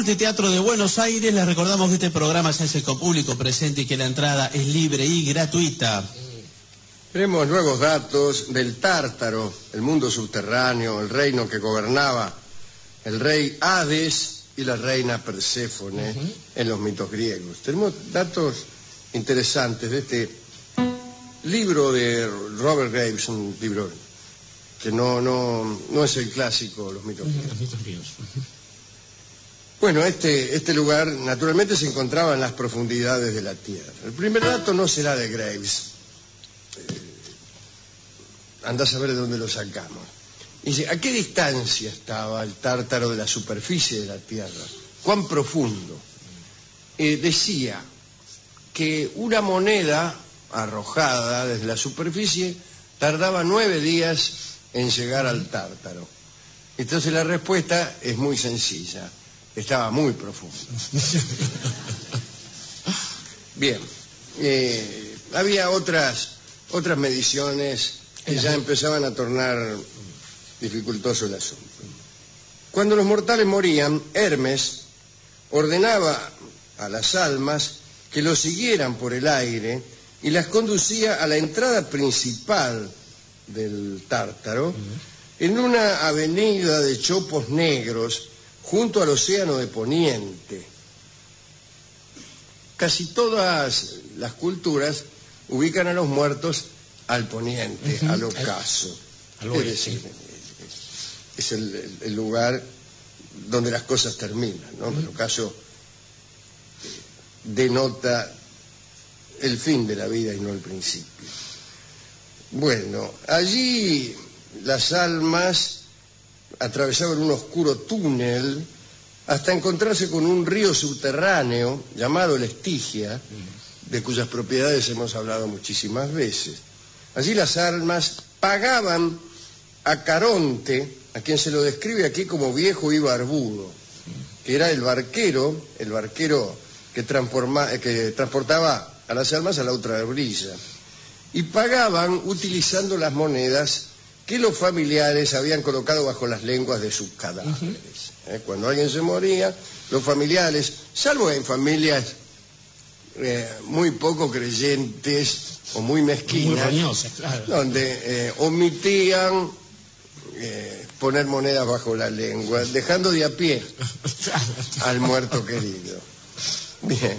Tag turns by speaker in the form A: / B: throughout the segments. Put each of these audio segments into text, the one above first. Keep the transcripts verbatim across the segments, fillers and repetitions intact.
A: Multiteatro de Buenos Aires. Les recordamos que este programa se hace con público presente y que la entrada es libre y gratuita.
B: Tenemos nuevos datos del Tártaro, el mundo subterráneo, el reino que gobernaba el rey Hades y la reina Perséfone uh-huh. en los mitos griegos. Tenemos datos interesantes de este libro de Robert Graves, un libro que no, no, no es el clásico, los mitos griegos.
A: Los mitos griegos. Uh-huh.
B: Bueno, este, este lugar naturalmente se encontraba en las profundidades de la tierra. El primer dato no será de Graves. Eh, andá a saber de dónde lo sacamos. Dice, ¿a qué distancia estaba el Tártaro de la superficie de la tierra? ¿Cuán profundo? Eh, decía que una moneda arrojada desde la superficie tardaba nueve días en llegar al Tártaro. Entonces la respuesta es muy sencilla. Estaba muy profundo. Bien. Eh, había otras, otras mediciones que ya empezaban a tornar dificultoso el asunto. Cuando los mortales morían, Hermes ordenaba a las almas que los siguieran por el aire y las conducía a la entrada principal del Tártaro, en una avenida de chopos negros junto al océano de Poniente. Casi todas las culturas ubican a los muertos al poniente, uh-huh. al ocaso. Al, al es decir, es el, el, el lugar donde las cosas terminan, ¿no? Uh-huh. El ocaso denota el fin de la vida y no el principio. Bueno, allí las almas atravesaban un oscuro túnel hasta encontrarse con un río subterráneo llamado el Estigia, de cuyas propiedades hemos hablado muchísimas veces. Allí las almas pagaban a Caronte, a quien se lo describe aquí como viejo y barbudo, que era el barquero, el barquero que, transforma, que transportaba a las almas a la otra orilla, y pagaban utilizando las monedas que los familiares habían colocado bajo las lenguas de sus cadáveres. Uh-huh. ¿Eh? Cuando alguien se moría, los familiares, salvo en familias eh, muy poco creyentes o muy mezquinas,
A: muy roñosas, claro.
B: donde eh, omitían eh, poner monedas bajo la lengua, dejando de a pie al muerto querido. Bien.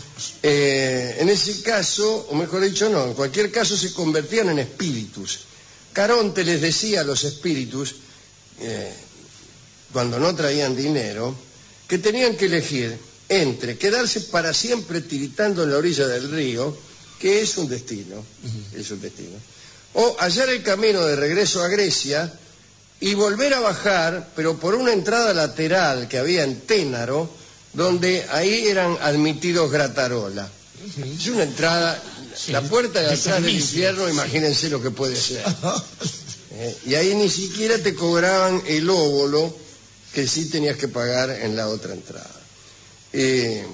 B: Eh, en ese caso, o mejor dicho, no, en cualquier caso se convertían en espíritus. Caronte les decía a los espíritus, eh, cuando no traían dinero, que tenían que elegir entre quedarse para siempre tiritando en la orilla del río, que es un destino, uh-huh. es un destino, o hallar el camino de regreso a Grecia y volver a bajar, pero por una entrada lateral que había en Ténaro, donde ahí eran admitidos gratarola. Uh-huh. Es una entrada... Sí, la puerta de atrás del infierno, imagínense lo que puede ser. Eh, y ahí ni siquiera te cobraban el óbolo que sí tenías que pagar en la otra entrada. Eh,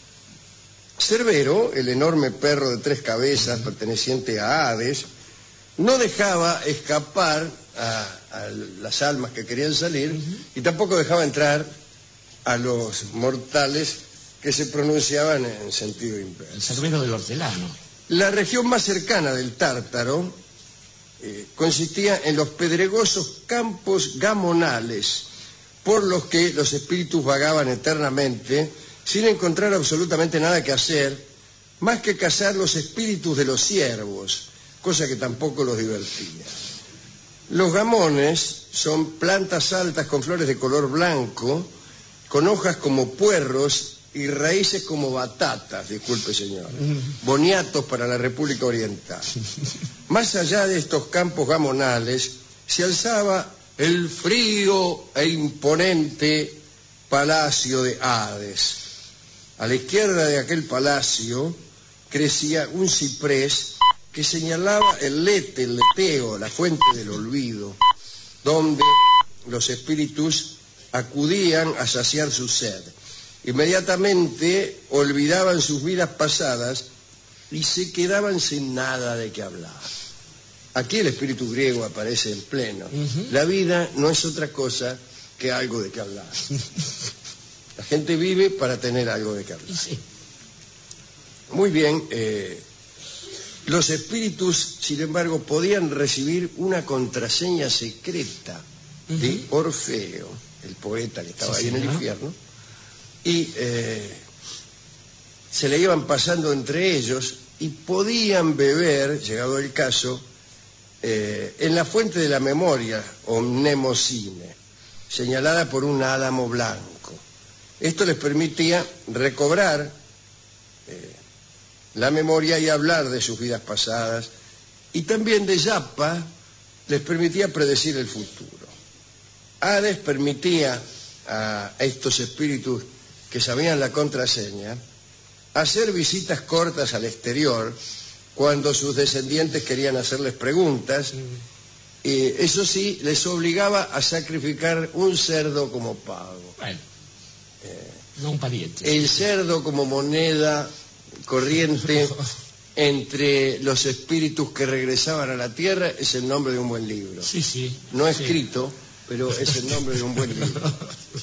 B: Cerbero, el enorme perro de tres cabezas perteneciente a Hades, no dejaba escapar a, a las almas que querían salir uh-huh. y tampoco dejaba entrar a los mortales que se pronunciaban en sentido inverso.
A: El Cerbero del hortelano.
B: La región más cercana del Tártaro eh, consistía en los pedregosos campos gamonales, por los que los espíritus vagaban eternamente, sin encontrar absolutamente nada que hacer, más que cazar los espíritus de los ciervos, cosa que tampoco los divertía. Los gamones son plantas altas con flores de color blanco, con hojas como puerros y raíces como batatas, disculpe señor, boniatos para la República Oriental. Más allá de estos campos gamonales se alzaba el frío e imponente palacio de Hades. A la izquierda de aquel palacio crecía un ciprés que señalaba el lete, el leteo, la fuente del olvido, donde los espíritus acudían a saciar su sed. Inmediatamente olvidaban sus vidas pasadas y se quedaban sin nada de qué hablar. Aquí el espíritu griego aparece en pleno. Uh-huh. La vida no es otra cosa que algo de qué hablar. gente vive para tener algo de qué hablar.
C: Sí.
B: Muy bien, eh, los espíritus, sin embargo, podían recibir una contraseña secreta uh-huh. de Orfeo, el poeta que estaba sí, ahí sí, en el ¿no? infierno, y eh, se le iban pasando entre ellos y podían beber, llegado el caso, eh, en la fuente de la memoria, o mnemosine, señalada por un álamo blanco. Esto les permitía recobrar eh, la memoria y hablar de sus vidas pasadas, y también de Yapa les permitía predecir el futuro. Hades permitía a estos espíritus que sabían la contraseña hacer visitas cortas al exterior cuando sus descendientes querían hacerles preguntas, y eso sí, les obligaba a sacrificar un cerdo como pago.
C: Bueno, eh, no un pariente.
B: El cerdo como moneda corriente entre los espíritus que regresaban a la tierra es el nombre de un buen libro.
C: Sí, sí.
B: No
C: sí.
B: escrito, pero es el nombre de un buen libro.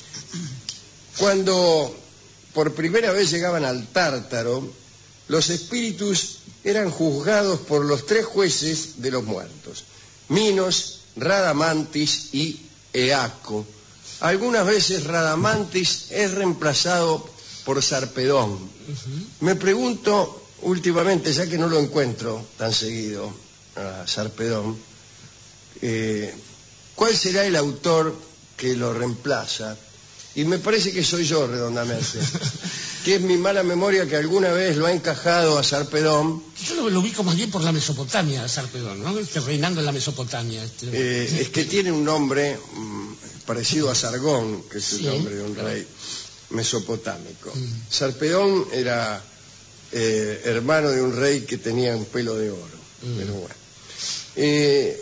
B: Cuando por primera vez llegaban al Tártaro, los espíritus eran juzgados por los tres jueces de los muertos: Minos, Radamantis y Eaco. Algunas veces Radamantis es reemplazado por Sarpedón. Uh-huh. Me pregunto últimamente, ya que no lo encuentro tan seguido a Sarpedón, eh, ¿cuál será el autor que lo reemplaza? Y me parece que soy yo, redondamente, que es mi mala memoria que alguna vez lo ha encajado a Sarpedón.
C: Yo lo, lo ubico más bien por la Mesopotamia, Sarpedón, ¿no? Este, reinando en la Mesopotamia. Este...
B: Eh, es que tiene un nombre mmm, parecido a Sargón, que es sí, el nombre de un rey mesopotámico. Mm. Sarpedón era eh, hermano de un rey que tenía un pelo de oro. Mm. Pero bueno. Eh,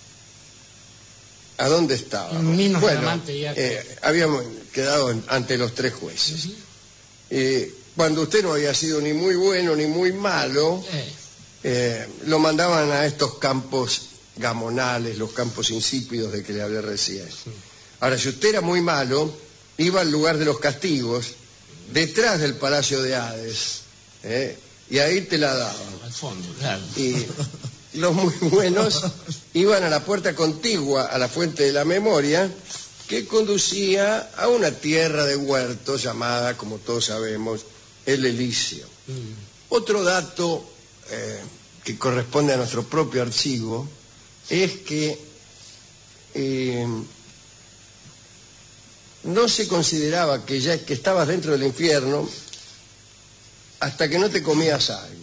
B: ¿A dónde estaba?
C: Bueno,
B: eh, habíamos quedado en, ante los tres jueces. Uh-huh. eh, cuando usted no había sido ni muy bueno ni muy malo, eh. Eh, lo mandaban a estos campos gamonales, los campos insípidos de que le hablé recién. Uh-huh. Ahora, si usted era muy malo, iba al lugar de los castigos, detrás del palacio de Hades, eh, y ahí te la daban.
C: Al fondo, claro.
B: Y los muy buenos iban a la puerta contigua a la fuente de la memoria, que conducía a una tierra de huertos llamada, como todos sabemos, el Elíseo. Mm. Otro dato eh, que corresponde a nuestro propio archivo es que eh, no se consideraba que ya que estabas dentro del infierno hasta que no te comías algo.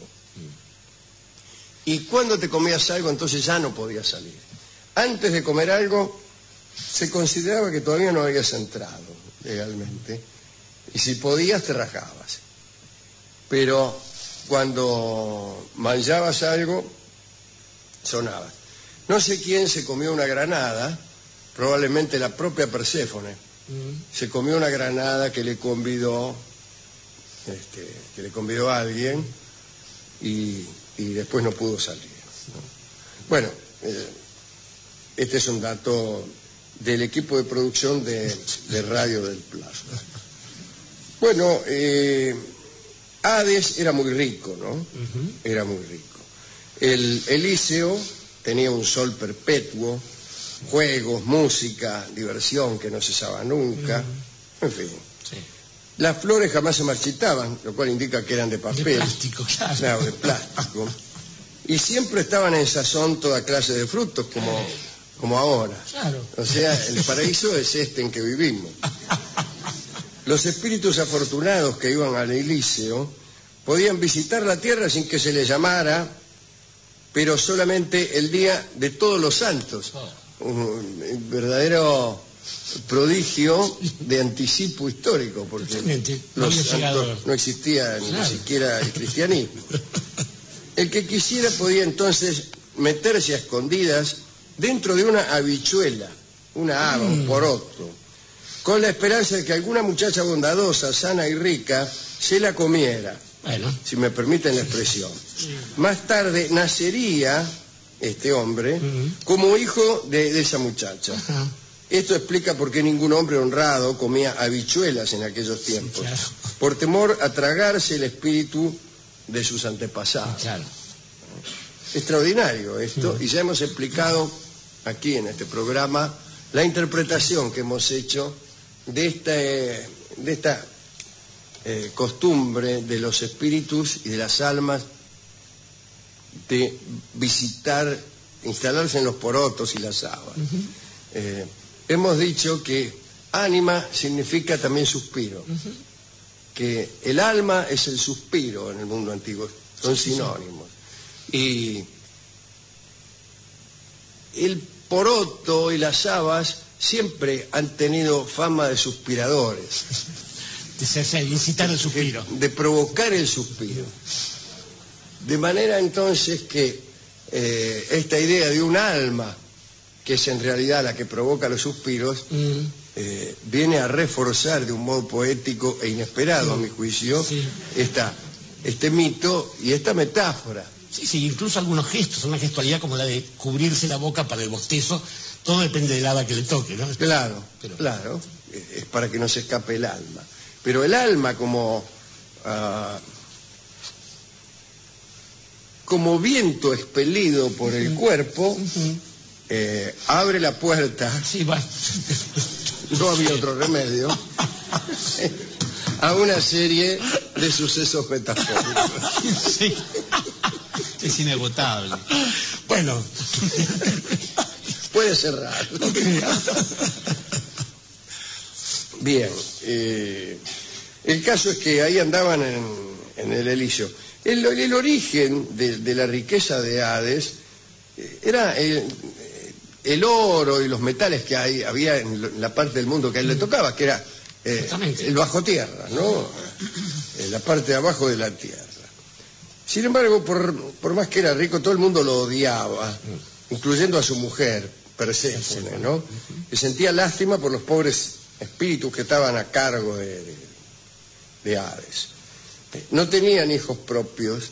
B: Y cuando te comías algo, entonces ya no podías salir. Antes de comer algo, se consideraba que todavía no habías entrado legalmente. Y si podías, te rajabas. Pero cuando manjabas algo, sonabas. No sé quién se comió una granada, probablemente la propia Perséfone. Mm. Se comió una granada que le convidó, este, que le convidó a alguien, y... y después no pudo salir, ¿no? Bueno, eh, este es un dato del equipo de producción de, de Radio del Plasma. Bueno, eh, Hades era muy rico, ¿no? Uh-huh. Era muy rico. El Elíseo tenía un sol perpetuo, juegos, música, diversión que no cesaba nunca, uh-huh. En fin. Sí. Las flores jamás se marchitaban, lo cual indica que eran de papel.
C: De plástico, claro.
B: Claro, de plástico. Y siempre estaban en sazón toda clase de frutos, como, como ahora.
C: Claro.
B: O sea, el paraíso es este en que vivimos. Los espíritus afortunados que iban al Elíseo podían visitar la tierra sin que se les llamara, pero solamente el día de Todos los Santos. Un verdadero prodigio de anticipo histórico, porque
C: no,
B: los santos no existía ni claro. siquiera el cristianismo. El que quisiera podía entonces meterse a escondidas dentro de una habichuela, una haba, mm. un poroto, con la esperanza de que alguna muchacha bondadosa, sana y rica se la comiera, bueno. si me permiten la expresión. Más tarde nacería este hombre uh-huh. como hijo de, de esa muchacha. Uh-huh. Esto explica por qué ningún hombre honrado comía habichuelas en aquellos tiempos,
C: Sí, claro.
B: por temor a tragarse el espíritu de sus antepasados.
C: Claro.
B: Extraordinario esto,
C: Mm.
B: y ya hemos explicado aquí en este programa la interpretación que hemos hecho de esta, eh, de esta eh, costumbre de los espíritus y de las almas de visitar, instalarse en los porotos y las habas.
C: Uh-huh.
B: Eh, hemos dicho que ánima significa también suspiro,
C: Uh-huh.
B: que el alma es el suspiro en el mundo antiguo, son sinónimos. Y el poroto y las habas siempre han tenido fama de suspiradores,
C: De incitar el suspiro.
B: de provocar el suspiro. De manera entonces que eh, esta idea de un alma, que es en realidad la que provoca los suspiros,
C: Mm.
B: eh, viene a reforzar de un modo poético e inesperado, a mi juicio,
C: Sí.
B: esta, este mito y esta metáfora.
C: Sí, sí, incluso algunos gestos, una gestualidad como la de cubrirse la boca para el bostezo, todo depende del hada que le toque, ¿no?
B: Claro,
C: Pero-
B: claro, es para que no se escape el alma. Pero el alma como, ah, como viento expelido por el cuerpo,
C: Ujú.
B: eh, abre la puerta,
C: Sí, va.
B: no había otro remedio, a una serie de sucesos metafóricos.
A: Sí. Es inagotable.
C: Bueno.
B: Puede ser raro. Bien, eh, el caso es que ahí andaban en, en el Elíseo. El, el origen de, de la riqueza de Hades eh, era el, el oro y los metales que hay, había en, lo- en la parte del mundo que a él le tocaba, que era eh,
C: Exactamente.
B: el bajo tierra, ¿no? Eh, la parte de abajo de la tierra. Sin embargo, por, por más que era rico, todo el mundo lo odiaba, incluyendo a su mujer, Perséfone, ¿no? Que sentía lástima por los pobres espíritus que estaban a cargo de, de, de Hades. No tenían hijos propios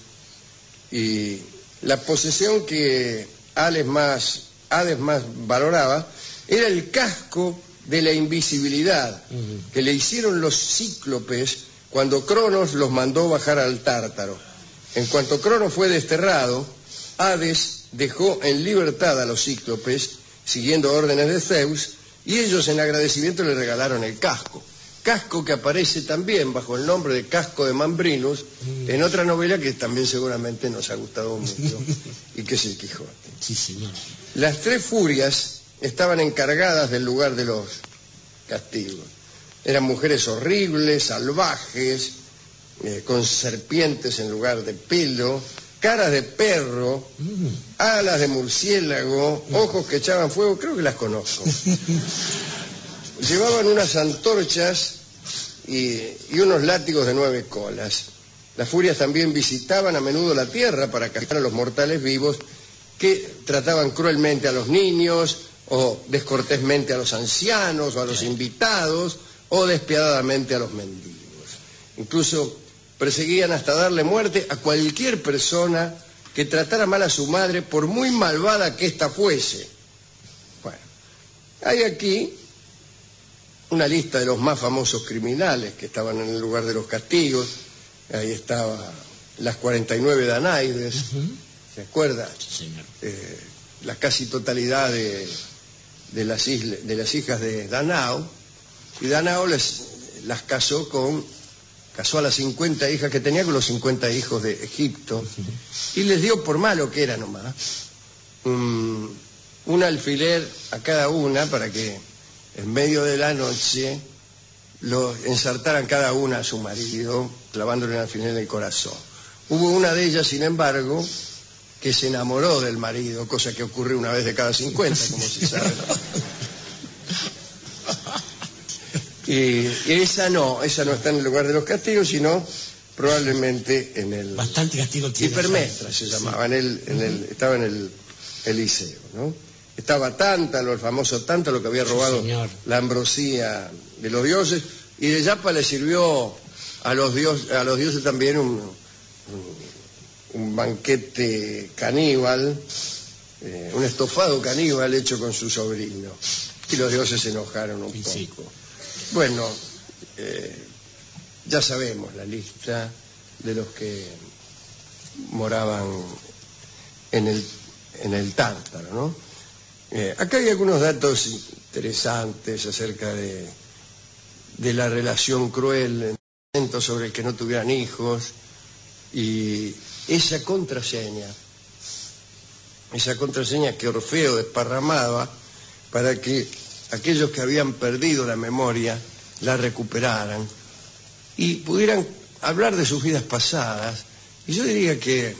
B: y la posesión que Hades más, Hades más valoraba era el casco de la invisibilidad
C: Ujú.
B: que le hicieron los cíclopes cuando Cronos los mandó bajar al Tártaro. En cuanto Cronos fue desterrado, Hades dejó en libertad a los cíclopes, siguiendo órdenes de Zeus, y ellos en agradecimiento le regalaron el casco. Casco que aparece también bajo el nombre de Casco de Mambrinus en otra novela que también seguramente nos ha gustado mucho, y que es El Quijote.
C: Sí, señor.
B: Las tres furias estaban encargadas del lugar de los castigos. Eran mujeres horribles, salvajes, eh, con serpientes en lugar de pelo, caras de perro,
C: Mm.
B: alas de murciélago, ojos que echaban fuego, creo que las conozco. Llevaban unas antorchas y, y unos látigos de nueve colas. Las furias también visitaban a menudo la tierra para castigar a los mortales vivos que trataban cruelmente a los niños o descortésmente a los ancianos o a los invitados o despiadadamente a los mendigos. Incluso perseguían hasta darle muerte a cualquier persona que tratara mal a su madre por muy malvada que ésta fuese. Bueno, hay aquí una lista de los más famosos criminales que estaban en el lugar de los castigos. Ahí estaba las cuarenta y nueve Danaides,
C: Ujú.
B: ¿se acuerda?
C: Sí, señor.
B: Eh, la casi totalidad de, de, las isla- de las hijas de Danao, y Danao les, las casó con, casó a las cincuenta hijas que tenía con los cincuenta hijos de Egipto, y les dio por malo que era nomás, un, un alfiler a cada una para que en medio de la noche lo ensartaran cada una a su marido, clavándole un alfiler en el corazón. Hubo una de ellas, sin embargo, que se enamoró del marido, cosa que ocurre una vez de cada cincuenta, como se sabe, ¿no? Y, y esa no, esa no está en el lugar de los castigos, sino probablemente en el...
C: Bastante castigo tiene.
B: Hipermestra se llamaba, en el, en el, estaba en el Eliseo, ¿no? Estaba Tántalo, el famoso Tántalo que había robado
C: señor.
B: la ambrosía de los dioses, y de Yapa le sirvió a los, dios, a los dioses también un, un, un banquete caníbal, eh, un estofado caníbal hecho con su sobrino. y los dioses se enojaron un
C: Sí,
B: poco.
C: sí.
B: Bueno, eh, ya sabemos la lista de los que moraban en el, en el Tártaro, ¿no? Eh, acá hay algunos datos interesantes acerca de, de la relación cruel sobre el que no tuvieran hijos, y esa contraseña, esa contraseña que Orfeo desparramaba para que aquellos que habían perdido la memoria la recuperaran y pudieran hablar de sus vidas pasadas. Y yo diría que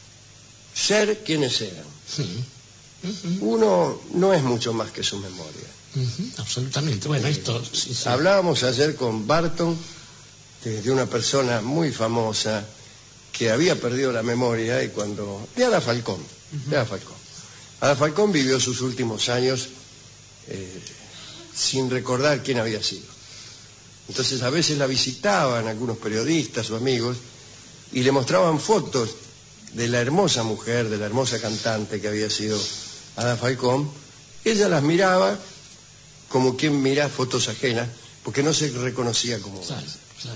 B: ser quienes eran.
C: Sí. Uh-huh.
B: Uno no es mucho más que su memoria.
C: Uh-huh. Absolutamente. Bueno, esto... Sí, sí.
B: Hablábamos ayer con Barton de, de una persona muy famosa que había perdido la memoria, y cuando... de Ada Falcón. Uh-huh. de Ada Falcón. Ada Falcón vivió sus últimos años eh, sin recordar quién había sido. Entonces a veces la visitaban algunos periodistas o amigos y le mostraban fotos de la hermosa mujer, de la hermosa cantante que había sido Ada Falcón. Ella las miraba como quien mira fotos ajenas, porque no se reconocía como...
C: Claro, claro.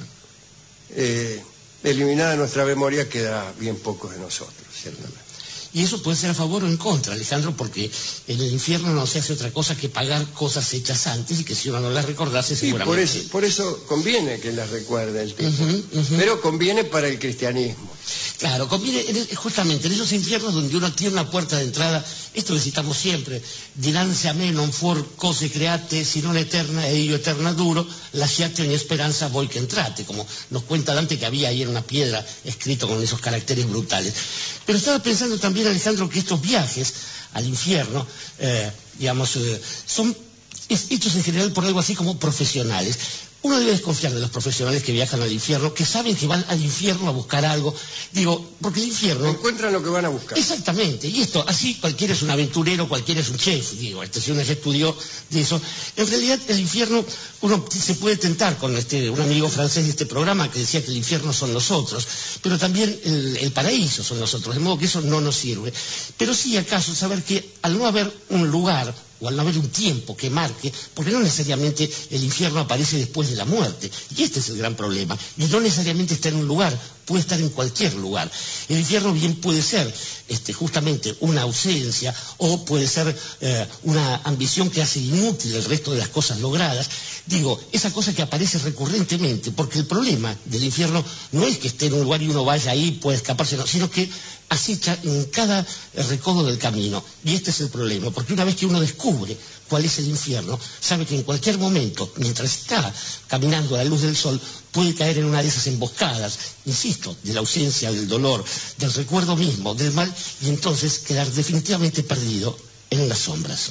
B: Eh, eliminada nuestra memoria queda bien pocos de nosotros, ciertamente.
C: Y eso puede ser a favor o en contra, Alejandro, porque en el infierno no se hace otra cosa que pagar cosas hechas antes, y que si uno no las recordase
B: Sí,
C: seguramente...
B: por eso, por eso conviene que las recuerde el tipo.
C: Uh-huh, uh-huh.
B: Pero conviene para el cristianismo.
C: Claro, conviene en, justamente en esos infiernos donde uno tiene una puerta de entrada. Esto lo citamos siempre: dinanzi a me non for cose create, sino eterna e io eterna duro, lasciate ogni speranza voi che entrate, como nos cuenta Dante, que había ahí en una piedra escrito con esos caracteres brutales. Pero estaba pensando también, Alejandro, que estos viajes al infierno, eh, digamos, eh, son hechos en general por algo así como profesionales. Uno debe desconfiar de los profesionales que viajan al infierno, que saben que van al infierno a buscar algo. Digo, porque el infierno...
B: Encuentran lo que van a buscar.
C: Exactamente, y esto, así cualquiera es un aventurero, cualquiera es un chef, digo, este, si uno ya estudió de eso. En realidad el infierno, uno se puede tentar con este, un amigo francés de este programa que decía que el infierno son nosotros, pero también el, el paraíso son nosotros, de modo que eso no nos sirve. Pero sí acaso saber que al no haber un lugar, o al no haber un tiempo que marque, porque no necesariamente el infierno aparece después de la muerte, y este es el gran problema, y no necesariamente está en un lugar, puede estar en cualquier lugar. El infierno bien puede ser este, justamente una ausencia, o puede ser eh, una ambición que hace inútil el resto de las cosas logradas. Digo, esa cosa que aparece recurrentemente, porque el problema del infierno no es que esté en un lugar y uno vaya ahí y pueda escaparse, no, sino que acecha en cada recodo del camino. Y este es el problema, porque una vez que uno descubre cuál es el infierno, sabe que en cualquier momento, mientras está caminando a la luz del sol, puede caer en una de esas emboscadas, insisto, de la ausencia, del dolor, del recuerdo mismo, del mal, y entonces quedar definitivamente perdido en las sombras.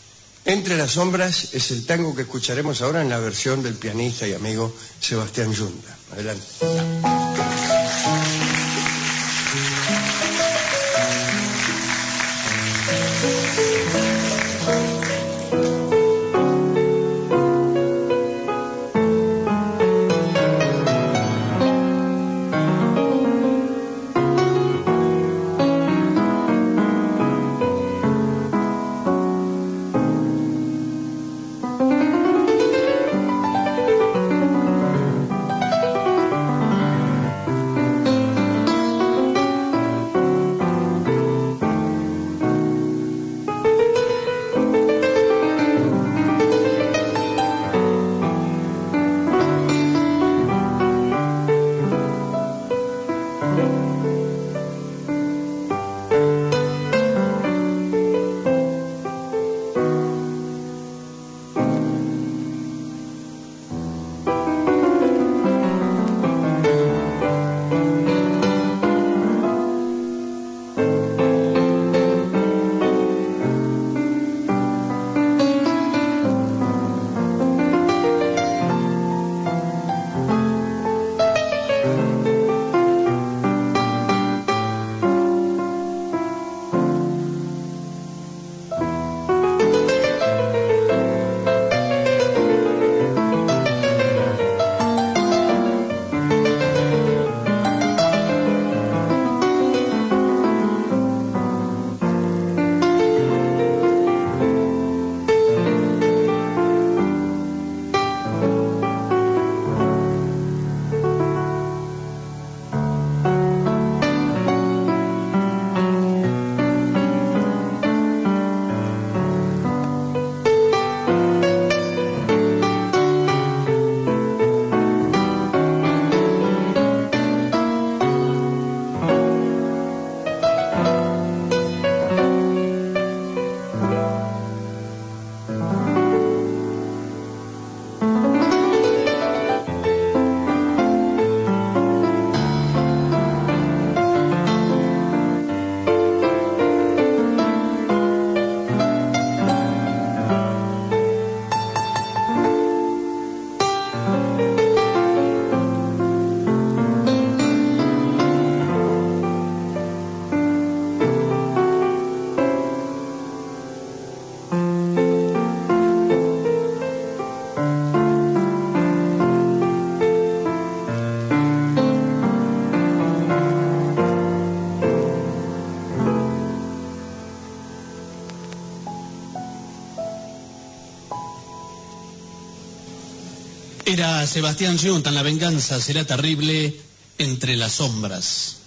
B: Entre las sombras es el tango que escucharemos ahora en la versión del pianista y amigo Sebastián Yunda. Adelante.
A: Era Sebastián Yunta en La venganza será terrible, Entre las sombras.